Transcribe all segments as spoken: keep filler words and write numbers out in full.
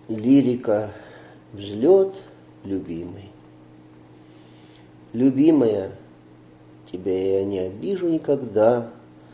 Лирика, взлет, любимый. Любимая, тебя я не обижу никогда.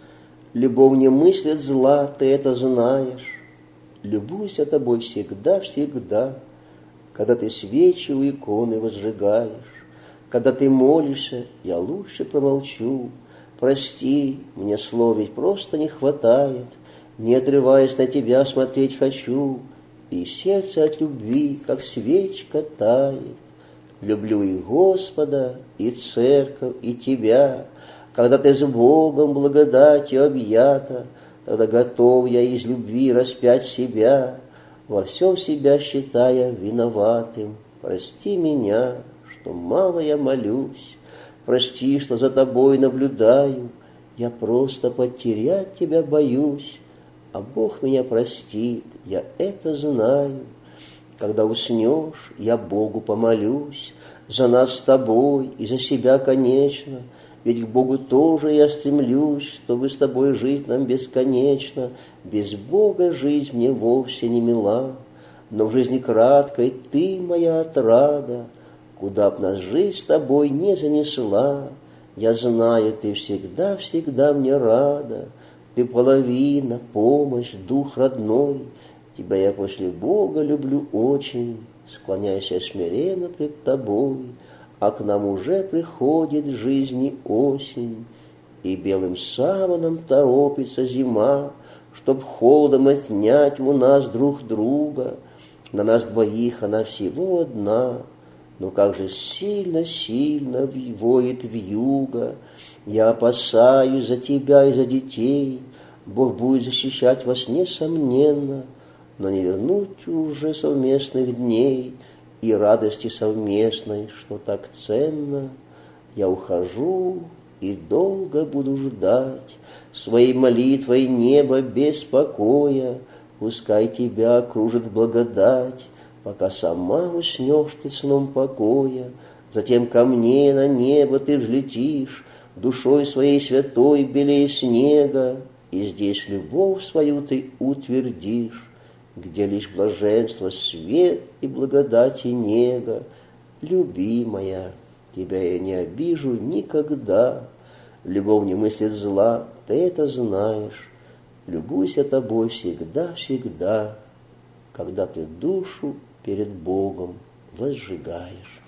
Любовь не мыслит зла, ты это знаешь. Любуюсь я тобой всегда-всегда, когда ты свечи у иконы возжигаешь. Когда ты молишься, я лучше промолчу. Прости, мне слов ведь просто не хватает. Не отрываясь на тебя, смотреть хочу, и сердце от любви, как свечка, тает. Люблю и Господа, и церковь, и тебя. Когда ты с Богом благодатью объята, тогда готов я из любви распять себя, во всем себя считая виноватым. Прости меня, что мало я молюсь, прости, что за тобой наблюдаю, я просто потерять тебя боюсь, а Бог меня простит, я это знаю. Когда уснешь, я Богу помолюсь за нас с тобой и за себя, конечно, ведь к Богу тоже я стремлюсь, чтобы с тобой жить нам бесконечно. Без Бога жизнь мне вовсе не мила, но в жизни краткой ты моя отрада. Куда б нас жизнь с тобой не занесла, я знаю, ты всегда-всегда мне рада. Ты половина, помощь, дух родной, тебя я после Бога люблю очень, склоняюсь я смиренно пред тобой. А к нам уже приходит в жизни осень, и белым саваном торопится зима, чтоб холодом отнять у нас друг друга. На нас двоих она всего одна, но как же сильно-сильно воет вьюга. Я опасаюсь за тебя и за детей, Бог будет защищать вас несомненно, но не вернуть уже совместных дней и радости совместной, что так ценно. Я ухожу и долго буду ждать своей молитвой небо без покоя. Пускай тебя окружит благодать, пока сама уснешь ты сном покоя. Затем ко мне на небо ты взлетишь, душой своей святой белее снега, и здесь любовь свою ты утвердишь, где лишь блаженство, свет и благодать и нега. Любимая, тебя я не обижу никогда. Любовь не мыслит зла, ты это знаешь. Любуйся тобой всегда-всегда, когда ты душу перед Богом возжигаешь.